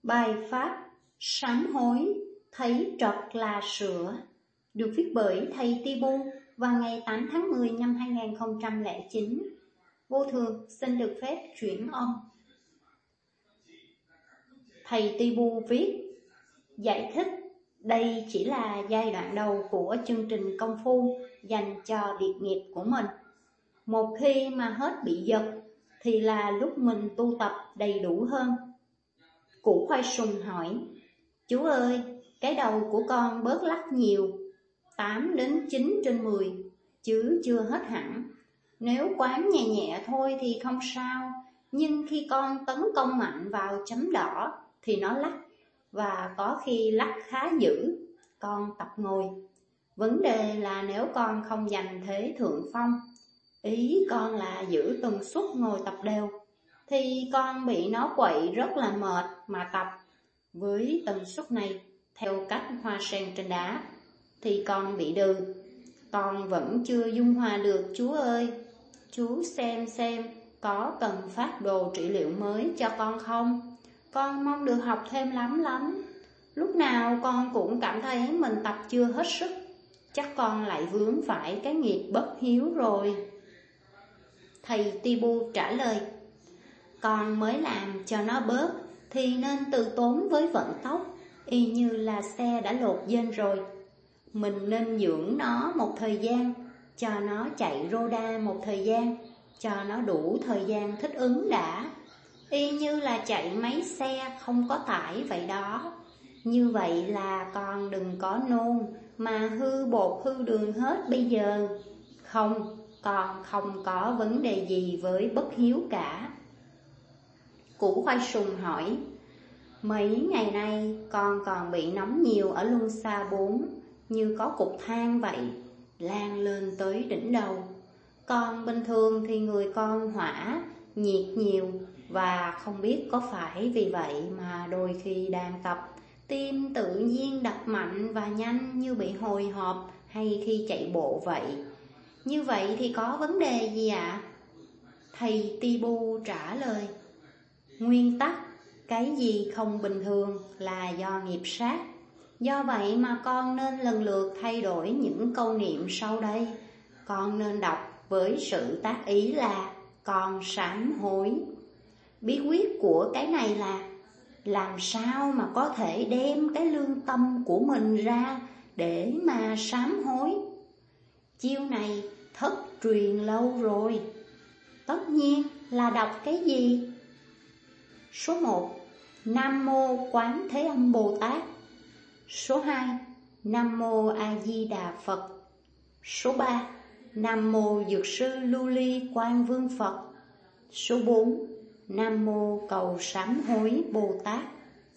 Bài pháp sám hối thấy trật là sửa được viết bởi thầy Tibu vào ngày 8 tháng 10 năm 2009. Vô thường xin được phép chuyển âm. Thầy Tibu viết: giải thích đây chỉ là giai đoạn đầu của chương trình công phu dành cho việc nghiệp của mình. Một khi mà hết bị giật thì là lúc mình tu tập đầy đủ hơn. Củ khoai sùng hỏi: chú ơi, cái đầu của con bớt lắc nhiều, 8 đến 9 trên 10, chứ chưa hết hẳn. Nếu quán nhẹ nhẹ thôi thì không sao, nhưng khi con tấn công mạnh vào chấm đỏ thì nó lắc, và có khi lắc khá dữ. Con tập ngồi. Vấn đề là nếu con không giành thế thượng phong, ý con là giữ tần suất ngồi tập đều, thì con bị nó quậy rất là mệt mà tập. Với tần suất này, theo cách hoa sen trên đá, thì con bị đừ. Con vẫn chưa dung hòa được chú ơi. Chú xem có cần phát đồ trị liệu mới cho con không? Con mong được học thêm lắm. Lúc nào con cũng cảm thấy mình tập chưa hết sức. Chắc con lại vướng phải cái nghiệp bất hiếu rồi. Thầy Tibu trả lời: con mới làm cho nó bớt thì nên từ tốn với vận tốc, y như là xe đã lột dên rồi. Mình nên dưỡng nó một thời gian, cho nó chạy roda một thời gian, cho nó đủ thời gian thích ứng đã. Y như là chạy máy xe không có tải vậy đó. Như vậy là con đừng có nôn mà hư bột hư đường hết bây giờ. Không, con không có vấn đề gì với bất hiếu cả. Củ khoai sùng hỏi: mấy ngày nay con còn bị nóng nhiều ở luân xa 4, như có cục than vậy, lan lên tới đỉnh đầu. Còn bình thường thì người con hỏa, nhiệt nhiều, và không biết có phải vì vậy mà đôi khi đang tập, tim tự nhiên đập mạnh và nhanh như bị hồi hộp hay khi chạy bộ vậy. Như vậy thì có vấn đề gì ạ? Thầy Tibu trả lời: nguyên tắc, cái gì không bình thường là do nghiệp sát. Do vậy mà con nên lần lượt thay đổi những câu niệm sau đây. Con nên đọc với sự tác ý là con sám hối. Bí quyết của cái này là làm sao mà có thể đem cái lương tâm của mình ra để mà sám hối. Chiêu này thất truyền lâu rồi. Tất nhiên là đọc cái gì? Số 1. Nam Mô Quán Thế Âm Bồ Tát. Số 2. Nam Mô A Di Đà Phật. Số 3. Nam Mô Dược Sư Lưu Ly Quan Vương Phật. Số 4. Nam Mô Cầu Sám Hối Bồ Tát.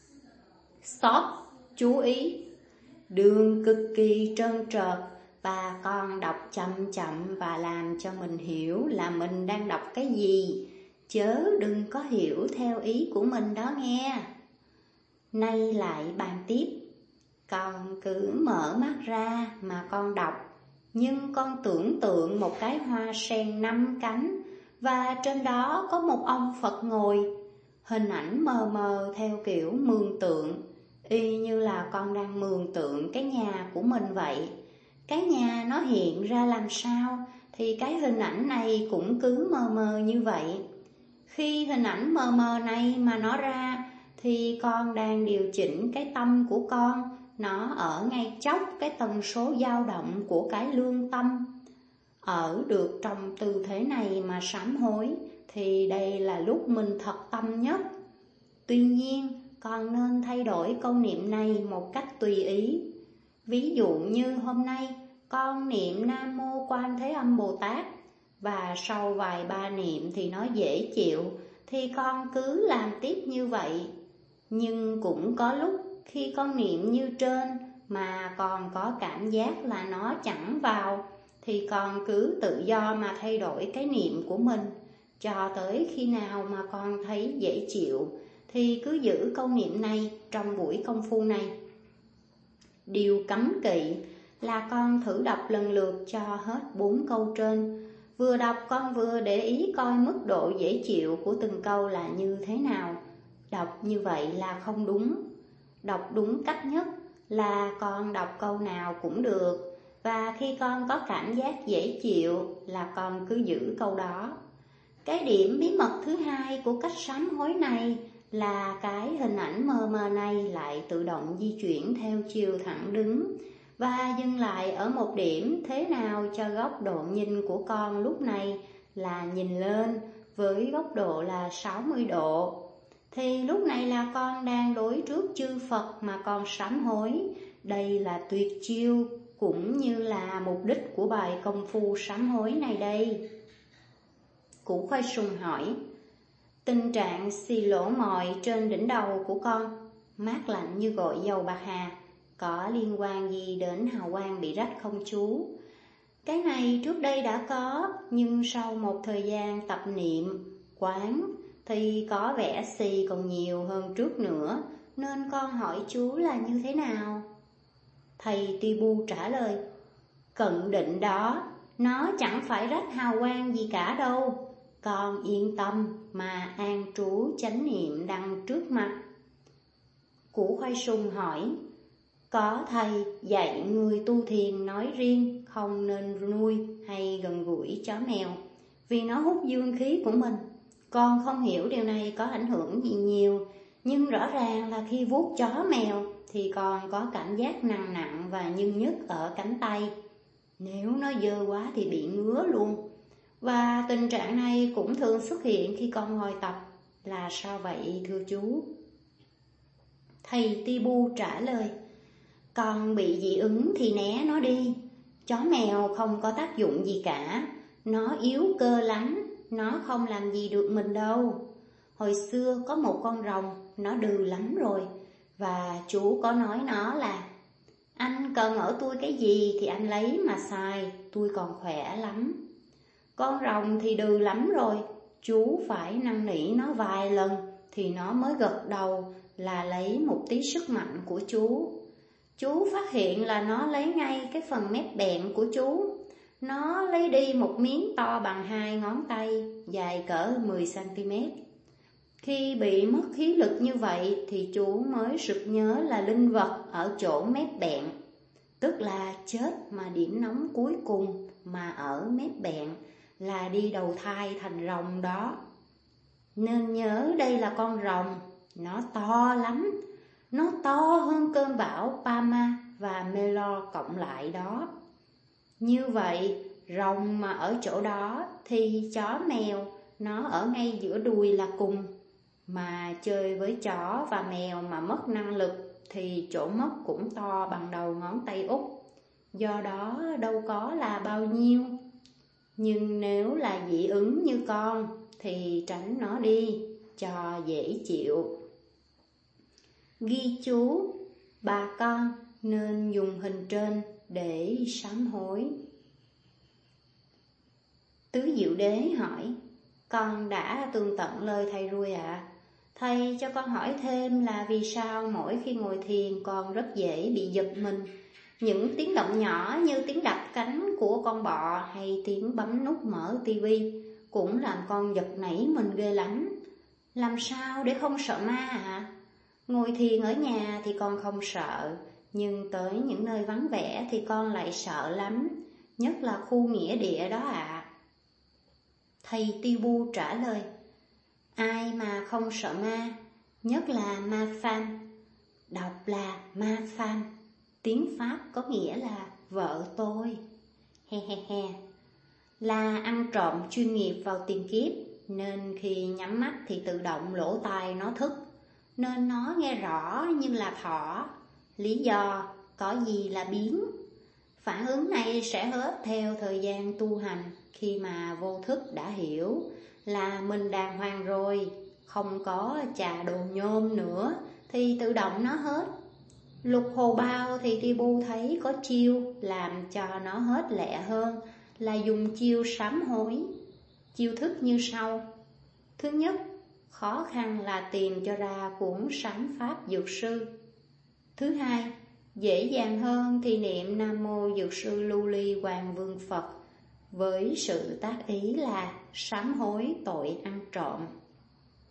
Stop, chú ý. Đường cực kỳ trơn trượt, và con đọc chậm và làm cho mình hiểu là mình đang đọc cái gì, chớ đừng có hiểu theo ý của mình đó nghe. Nay lại bàn tiếp. Con cứ mở mắt ra mà con đọc, nhưng con tưởng tượng một cái hoa sen 5 cánh, và trên đó có một ông Phật ngồi. Hình ảnh mờ mờ theo kiểu mường tượng, y như là con đang mường tượng cái nhà của mình vậy. Cái nhà nó hiện ra làm sao thì cái hình ảnh này cũng cứ mờ mờ như vậy. Khi hình ảnh mờ mờ này mà nó ra thì con đang điều chỉnh cái tâm của con, nó ở ngay chốc cái tần số dao động của cái lương tâm. Ở được trong tư thế này mà sám hối thì đây là lúc mình thật tâm nhất. Tuy nhiên, con nên thay đổi câu niệm này một cách tùy ý. Ví dụ như hôm nay con niệm Nam Mô Quan Thế Âm Bồ Tát, và sau vài ba niệm thì nó dễ chịu, thì con cứ làm tiếp như vậy. Nhưng cũng có lúc khi con niệm như trên mà còn có cảm giác là nó chẳng vào, thì con cứ tự do mà thay đổi cái niệm của mình. Cho tới khi nào mà con thấy dễ chịu thì cứ giữ câu niệm này trong buổi công phu này. Điều cấm kỵ là con thử đọc lần lượt cho hết 4 câu trên. Vừa đọc con vừa để ý coi mức độ dễ chịu của từng câu là như thế nào. Đọc như vậy là không đúng. Đọc đúng cách nhất là con đọc câu nào cũng được, và khi con có cảm giác dễ chịu là con cứ giữ câu đó. Cái điểm bí mật thứ hai của cách sám hối này là cái hình ảnh mờ mờ này lại tự động di chuyển theo chiều thẳng đứng và dừng lại ở một điểm, thế nào cho góc độ nhìn của con lúc này là nhìn lên với góc độ là 60 độ. Thì lúc này là con đang đối trước chư Phật mà con sám hối. Đây là tuyệt chiêu cũng như là mục đích của bài công phu sám hối này đây. Củ khoai sùng hỏi: tình trạng xì lỗ mồi trên đỉnh đầu của con, mát lạnh như gội dầu bạc hà, có liên quan gì đến hào quang bị rách không chú? Cái này trước đây đã có, nhưng sau một thời gian tập niệm, quán thì có vẻ xì còn nhiều hơn trước nữa, nên con hỏi chú là như thế nào? Thầy Tibu trả lời: cận định đó, nó chẳng phải rách hào quang gì cả đâu. Con yên tâm mà an trú chánh niệm đằng trước mặt. Củ khoai sùng hỏi: có thầy dạy người tu thiền nói riêng không nên nuôi hay gần gũi chó mèo vì nó hút dương khí của mình. Con không hiểu điều này có ảnh hưởng gì nhiều, nhưng rõ ràng là khi vuốt chó mèo thì con có cảm giác nặng nặng và nhức nhức ở cánh tay. Nếu nó dơ quá thì bị ngứa luôn. Và tình trạng này cũng thường xuất hiện khi con ngồi tập. Là sao vậy thưa chú? Thầy Tibu trả lời: con bị dị ứng thì né nó đi. Chó mèo không có tác dụng gì cả, nó yếu cơ lắm, nó không làm gì được mình đâu. Hồi xưa có một con rồng, nó đừ lắm rồi, và chú có nói nó là: anh cần ở tôi cái gì thì anh lấy mà xài, tôi còn khỏe lắm. Con rồng thì đừ lắm rồi, chú phải năn nỉ nó vài lần thì nó mới gật đầu là lấy một tí sức mạnh của chú. Chú phát hiện là nó lấy ngay cái phần mép bẹn của chú. Nó lấy đi một miếng to bằng 2 ngón tay, dài cỡ 10cm. Khi bị mất khí lực như vậy thì chú mới sực nhớ là linh vật ở chỗ mép bẹn, tức là chết mà điểm nóng cuối cùng mà ở mép bẹn là đi đầu thai thành rồng đó. Nên nhớ đây là con rồng, nó to lắm, nó to hơn cơn bão Pama và Melo cộng lại đó. Như vậy, rồng mà ở chỗ đó thì chó mèo nó ở ngay giữa đùi là cùng. Mà chơi với chó và mèo mà mất năng lực thì chỗ mất cũng to bằng đầu ngón tay út. Do đó đâu có là bao nhiêu. Nhưng nếu là dị ứng như con thì tránh nó đi cho dễ chịu. Ghi chú: bà con nên dùng hình trên để sám hối. Tứ Diệu Đế hỏi: con đã tường tận lời thầy rồi ạ. Thầy cho con hỏi thêm là vì sao mỗi khi ngồi thiền con rất dễ bị giật mình. Những tiếng động nhỏ như tiếng đập cánh của con bọ hay tiếng bấm nút mở tivi cũng làm con giật nảy mình ghê lắm. Làm sao để không sợ ma ạ? Ngồi thiền ở nhà thì con không sợ, nhưng tới những nơi vắng vẻ thì con lại sợ lắm, nhất là khu nghĩa địa đó ạ. Thầy Tibu trả lời: ai mà không sợ ma, nhất là ma Phan. Đọc là ma Phan, tiếng Pháp có nghĩa là vợ tôi. He he he. Là ăn trộm chuyên nghiệp vào tiền kiếp, nên khi nhắm mắt thì tự động lỗ tai nó thức, nên nó nghe rõ như là thỏ. Lý do có gì là biến. Phản ứng này sẽ hết theo thời gian tu hành. Khi mà vô thức đã hiểu là mình đàng hoàng rồi, không có chà đồ nhôm nữa, thì tự động nó hết. Lục hồ bao thì Tibu thấy có chiêu làm cho nó hết lẹ hơn, là dùng chiêu sám hối. Chiêu thức như sau. Thứ nhất, khó khăn là tìm cho ra cuốn sám pháp dược sư. Thứ hai, dễ dàng hơn thì niệm Nam Mô Dược sư Lưu Ly Hoàng Vương Phật, với sự tác ý là sám hối tội ăn trộm.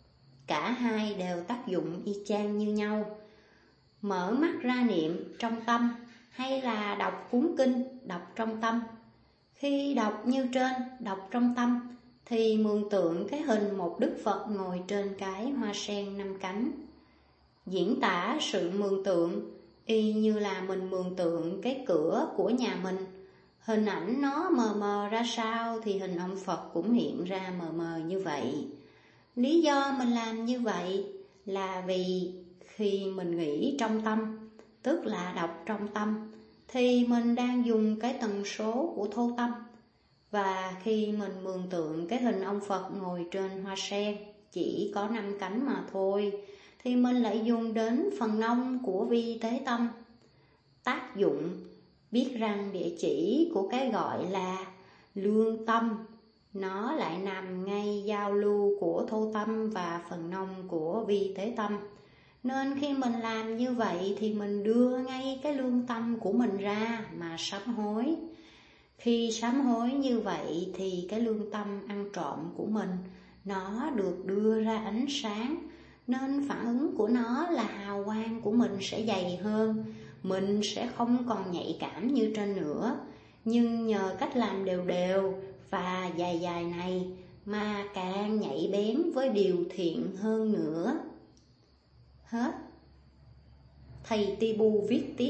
Cả hai đều tác dụng y chang như nhau. Mở mắt ra niệm trong tâm hay là đọc cuốn kinh đọc trong tâm. Khi đọc như trên, đọc trong tâm, thì mường tượng cái hình một Đức Phật ngồi trên cái hoa sen 5 cánh. Diễn tả sự mường tượng y như là mình mường tượng cái cửa của nhà mình. Hình ảnh nó mờ mờ ra sao thì hình ông Phật cũng hiện ra mờ mờ như vậy. Lý do mình làm như vậy là vì khi mình nghĩ trong tâm, tức là đọc trong tâm, thì mình đang dùng cái tần số của thô tâm. Và khi mình mường tượng cái hình ông Phật ngồi trên hoa sen chỉ có 5 cánh mà thôi, thì mình lại dùng đến phần nông của vi tế tâm. Tác dụng biết rằng địa chỉ của cái gọi là lương tâm, nó lại nằm ngay giao lưu của thô tâm và phần nông của vi tế tâm. Nên khi mình làm như vậy thì mình đưa ngay cái lương tâm của mình ra mà sám hối. Khi sám hối như vậy thì cái lương tâm ăn trộm của mình nó được đưa ra ánh sáng, nên phản ứng của nó là hào quang của mình sẽ dày hơn. Mình sẽ không còn nhạy cảm như trên nữa, nhưng nhờ cách làm đều đều và dài dài này mà càng nhạy bén với điều thiện hơn nữa. Hết. Thầy Tibu viết tiếp.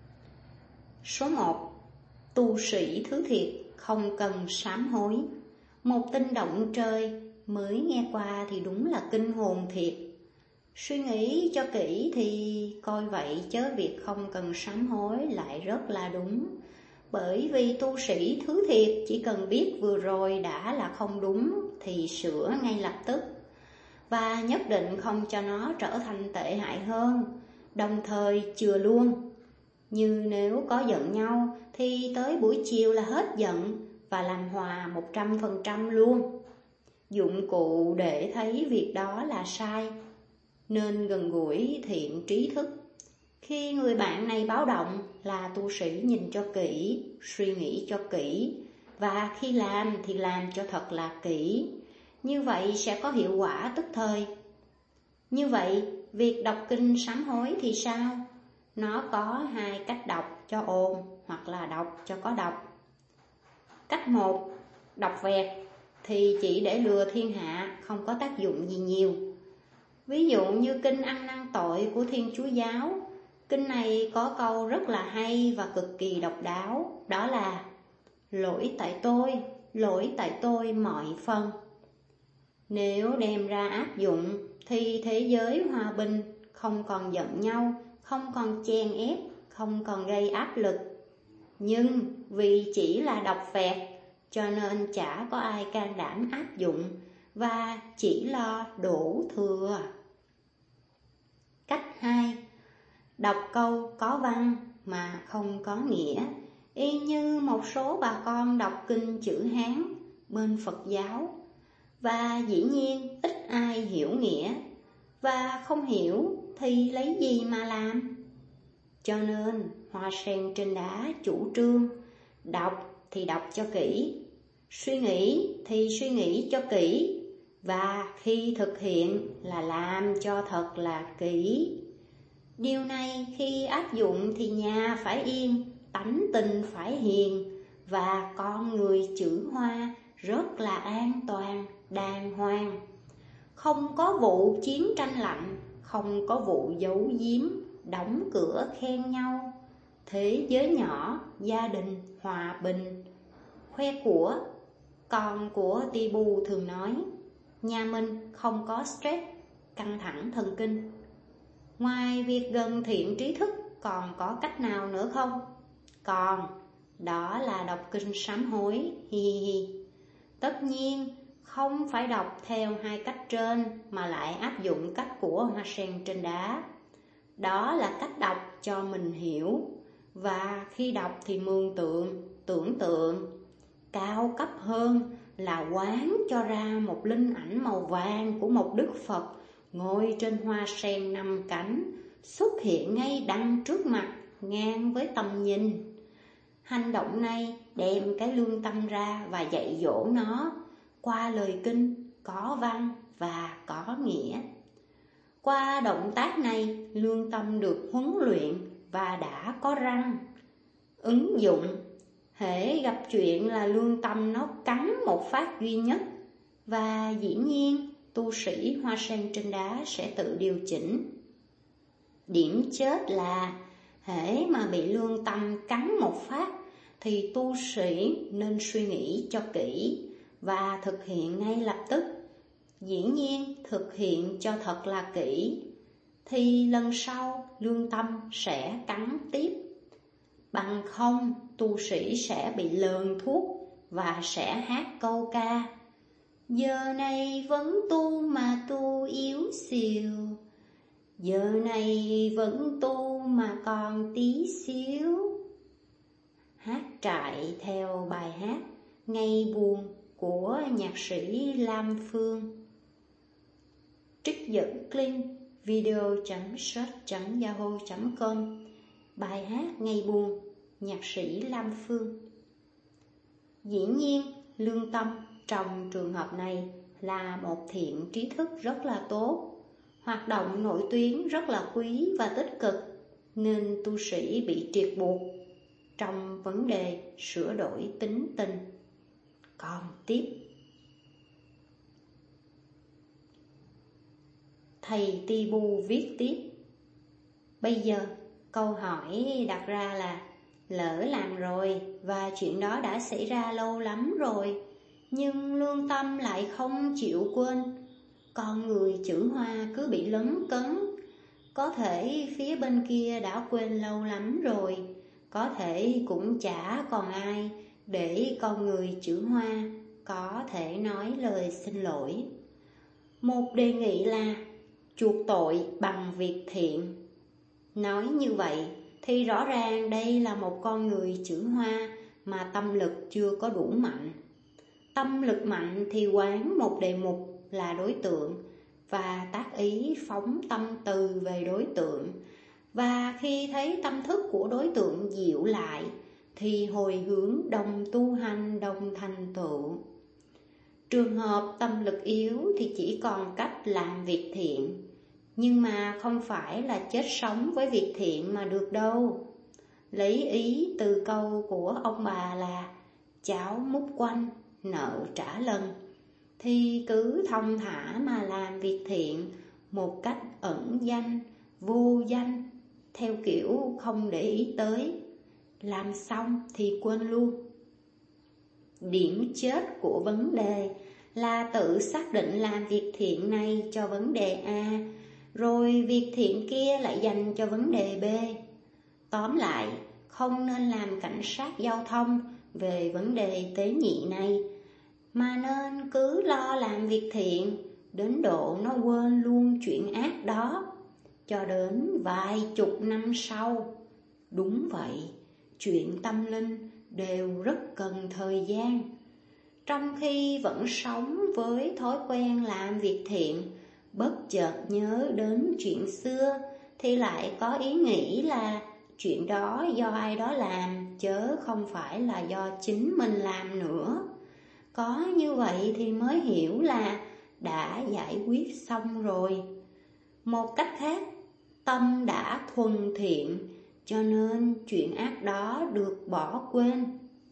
Số 1. Tu sĩ thứ thiệt không cần sám hối. Một tin động trời mới nghe qua thì đúng là kinh hồn thiệt. Suy nghĩ cho kỹ thì coi vậy chớ việc không cần sám hối lại rất là đúng. Bởi vì tu sĩ thứ thiệt chỉ cần biết vừa rồi đã là không đúng thì sửa ngay lập tức, và nhất định không cho nó trở thành tệ hại hơn, đồng thời chừa luôn. Như nếu có giận nhau thì tới buổi chiều là hết giận và làm hòa 100% luôn. Dụng cụ để thấy việc đó là sai, nên gần gũi thiện trí thức. Khi người bạn này báo động là tu sĩ nhìn cho kỹ, suy nghĩ cho kỹ, và khi làm thì làm cho thật là kỹ. Như vậy sẽ có hiệu quả tức thời. Như vậy, việc đọc kinh sám hối thì sao? Nó có 2 cách đọc cho ồn hoặc là đọc cho có đọc. Cách 1, đọc vẹt thì chỉ để lừa thiên hạ, không có tác dụng gì nhiều. Ví dụ như kinh ăn năn tội của Thiên Chúa Giáo. Kinh này có câu rất là hay và cực kỳ độc đáo, đó là lỗi tại tôi mọi phần. Nếu đem ra áp dụng thì thế giới hòa bình, không còn giận nhau, không còn chèn ép, không còn gây áp lực. Nhưng vì chỉ là đọc vẹt cho nên chả có ai can đảm áp dụng và chỉ lo đổ thừa. Cách 2, đọc câu có văn mà không có nghĩa, y như một số bà con đọc kinh chữ Hán bên Phật giáo. Và dĩ nhiên ít ai hiểu nghĩa, và không hiểu thì lấy gì mà làm. Cho nên Hoa Sen trên đá chủ trương đọc thì đọc cho kỹ, suy nghĩ thì suy nghĩ cho kỹ, và khi thực hiện là làm cho thật là kỹ. Điều này khi áp dụng thì nhà phải yên, tánh tình phải hiền, và con người chữ Hoa rất là an toàn, đàng hoàng. Không có vụ chiến tranh lạnh, không có vụ giấu giếm, đóng cửa khen nhau. Thế giới nhỏ, gia đình hòa bình. Khoe của, con của Tibu thường nói, nhà mình không có stress, căng thẳng thần kinh. Ngoài việc gần thiện trí thức còn có cách nào nữa không? Còn, đó là đọc kinh sám hối, hi hi hi. Tất nhiên, không phải đọc theo 2 cách trên mà lại áp dụng cách của Hoa Sen trên đá. Đó là cách đọc cho mình hiểu, và khi đọc thì mường tượng, tưởng tượng. Cao cấp hơn là quán cho ra một linh ảnh màu vàng của một Đức Phật ngồi trên hoa sen 5 cánh, xuất hiện ngay đằng trước mặt, ngang với tầm nhìn. Hành động này đem cái lương tâm ra và dạy dỗ nó qua lời kinh có văn và có nghĩa. Qua động tác này, lương tâm được huấn luyện và đã có răng. Ứng dụng: hễ gặp chuyện là lương tâm nó cắn một phát duy nhất, và dĩ nhiên tu sĩ hoa sen trên đá sẽ tự điều chỉnh. Điểm chết là hễ mà bị lương tâm cắn một phát thì tu sĩ nên suy nghĩ cho kỹ và thực hiện ngay lập tức. Dĩ nhiên thực hiện cho thật là kỹ, thì lần sau lương tâm sẽ cắn tiếp. Bằng không tu sĩ sẽ bị lờn thuốc và sẽ hát câu ca: giờ này vẫn tu mà tu yếu xìu, giờ này vẫn tu mà còn tí xíu. Hát trại theo bài hát Ngày buồn của nhạc sĩ Lam Phương. Trích dẫn link video.search.yahoo.com. Bài hát Ngày buồn, nhạc sĩ Lam Phương. Dĩ nhiên, lương tâm trong trường hợp này là một thiện trí thức rất là tốt. Hoạt động nội tuyến rất là quý và tích cực, nên tu sĩ bị triệt buộc trong vấn đề sửa đổi tính tình. Còn tiếp, thầy Ti Bu viết tiếp: bây giờ câu hỏi đặt ra là lỡ làm rồi và chuyện đó đã xảy ra lâu lắm rồi, nhưng lương tâm lại không chịu quên. Con người chữ Hoa cứ bị lấn cấn. Có thể phía bên kia đã quên lâu lắm rồi, có thể cũng chả còn ai để con người chữ Hoa có thể nói lời xin lỗi. Một đề nghị là chuộc tội bằng việc thiện. Nói như vậy thì rõ ràng đây là một con người chữ Hoa mà tâm lực chưa có đủ mạnh. Tâm lực mạnh thì quán một đề mục là đối tượng và tác ý phóng tâm từ về đối tượng, và khi thấy tâm thức của đối tượng dịu lại thì hồi hướng đồng tu hành, đồng thành tựu. Trường hợp tâm lực yếu thì chỉ còn cách làm việc thiện, nhưng mà không phải là chết sống với việc thiện mà được đâu. Lấy ý từ câu của ông bà là cháo múc quanh, nợ trả lần, thì cứ thong thả mà làm việc thiện một cách ẩn danh, vô danh, theo kiểu không để ý tới. Làm xong thì quên luôn. Điểm chết của vấn đề là tự xác định làm việc thiện này cho vấn đề A, rồi việc thiện kia lại dành cho vấn đề B. Tóm lại, không nên làm cảnh sát giao thông về vấn đề tế nhị này, mà nên cứ lo làm việc thiện đến độ nó quên luôn chuyện ác đó, cho đến vài chục năm sau. Đúng vậy, chuyện tâm linh đều rất cần thời gian. Trong khi vẫn sống với thói quen làm việc thiện, bất chợt nhớ đến chuyện xưa thì lại có ý nghĩ là chuyện đó do ai đó làm, chớ không phải là do chính mình làm nữa. Có như vậy thì mới hiểu là đã giải quyết xong rồi. Một cách khác, tâm đã thuần thiện, cho nên chuyện ác đó được bỏ quên.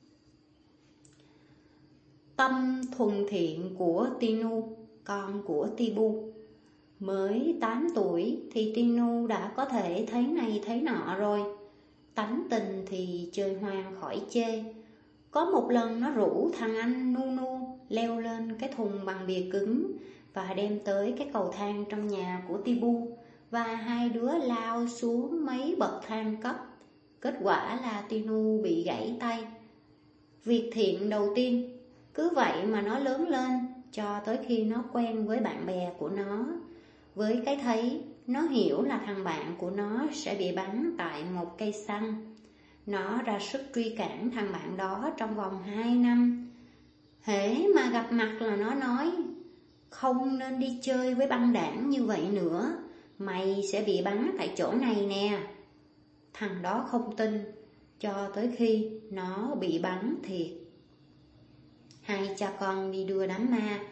Tâm thuần thiện của Tinu, con của Ti Bu. Mới 8 tuổi thì Tinu đã có thể thấy này thấy nọ rồi. Tánh tình thì chơi hoang khỏi chê. Có một lần nó rủ thằng anh Nunu leo lên cái thùng bằng bìa cứng và đem tới cái cầu thang trong nhà của Ti Bu, và hai đứa lao xuống mấy bậc thang cấp. Kết quả là Tinu bị gãy tay. Việc thiện đầu tiên. Cứ vậy mà nó lớn lên cho tới khi nó quen với bạn bè của nó. Với cái thấy, nó hiểu là thằng bạn của nó sẽ bị bắn tại một cây xăng. Nó ra sức truy cản thằng bạn đó trong vòng 2 năm. Hễ mà gặp mặt là nó nói: không nên đi chơi với băng đảng như vậy nữa, mày sẽ bị bắn tại chỗ này nè. Thằng đó không tin, cho tới khi nó bị bắn thiệt. Hai cha con đi đưa đám ma,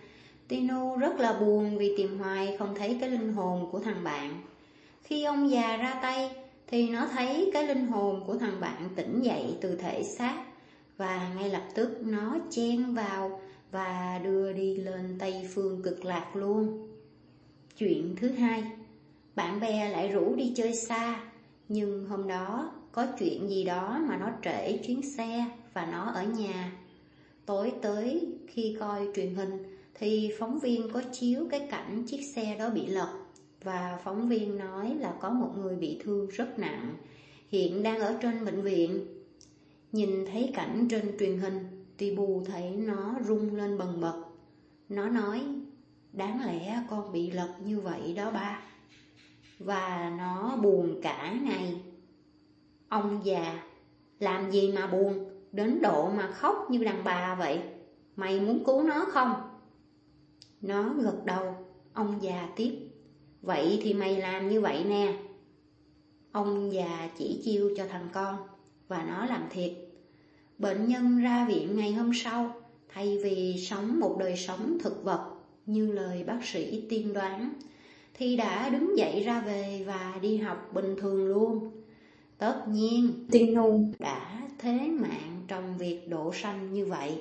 Tino rất là buồn vì tìm hoài không thấy cái linh hồn của thằng bạn. Khi ông già ra tay thì nó thấy cái linh hồn của thằng bạn tỉnh dậy từ thể xác, và ngay lập tức nó chen vào và đưa đi lên Tây Phương Cực Lạc luôn. Chuyện thứ hai, bạn bè lại rủ đi chơi xa, nhưng hôm đó có chuyện gì đó mà nó trễ chuyến xe và nó ở nhà. Tối tới khi coi truyền hình thì phóng viên có chiếu cái cảnh chiếc xe đó bị lật, và phóng viên nói là có một người bị thương rất nặng, hiện đang ở trên bệnh viện. Nhìn thấy cảnh trên truyền hình, Tibu thấy nó rung lên bần bật. Nó nói, đáng lẽ con bị lật như vậy đó ba. Và nó buồn cả ngày. Ông già, làm gì mà buồn, đến độ mà khóc như đàn bà vậy? Mày muốn cứu nó không? Nó gật đầu. Ông già tiếp, vậy thì mày làm như vậy nè. Ông già chỉ chiêu cho thằng con, và nó làm thiệt. Bệnh nhân ra viện ngày hôm sau, thay vì sống một đời sống thực vật như lời bác sĩ tiên đoán, thì đã đứng dậy ra về và đi học bình thường luôn. Tất nhiên, Tino đã thế mạng trong việc đỗ xanh như vậy.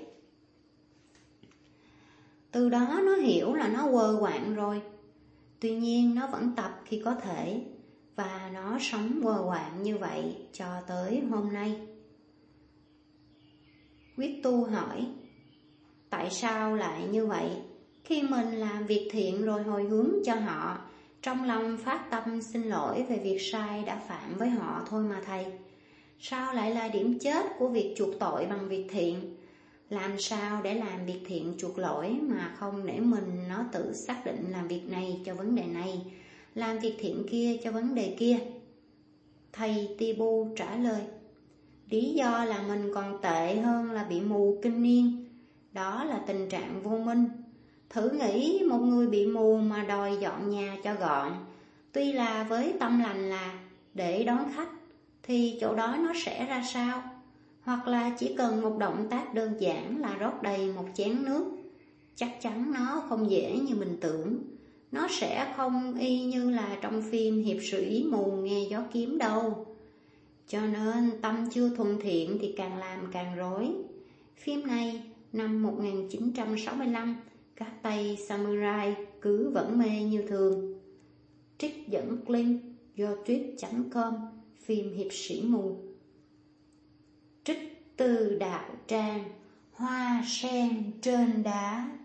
Từ đó nó hiểu là nó quờ quạng rồi. Tuy nhiên nó vẫn tập khi có thể, và nó sống quờ quạng như vậy cho tới hôm nay. Quyết Tu hỏi, tại sao lại như vậy? Khi mình làm việc thiện rồi hồi hướng cho họ, trong lòng phát tâm xin lỗi về việc sai đã phạm với họ thôi mà thầy. Sao lại là điểm chết của việc chuộc tội bằng việc thiện? Làm sao để làm việc thiện chuộc lỗi mà không để mình nó tự xác định làm việc này cho vấn đề này, làm việc thiện kia cho vấn đề kia? Thầy Tibu trả lời, lý do là mình còn tệ hơn là bị mù kinh niên. Đó là tình trạng vô minh. Thử nghĩ một người bị mù mà đòi dọn nhà cho gọn, tuy là với tâm lành là để đón khách, thì chỗ đó nó sẽ ra sao? Hoặc là chỉ cần một động tác đơn giản là rót đầy một chén nước. Chắc chắn nó không dễ như mình tưởng. Nó sẽ không y như là trong phim hiệp sĩ mù nghe gió kiếm đâu. Cho nên tâm chưa thuần thiện thì càng làm càng rối. Phim này năm 1965, các tay samurai cứ vẫn mê như thường. Trích dẫn link do tuyết.com, phim hiệp sĩ mù. Trích từ đạo trang Hoa sen trên đá.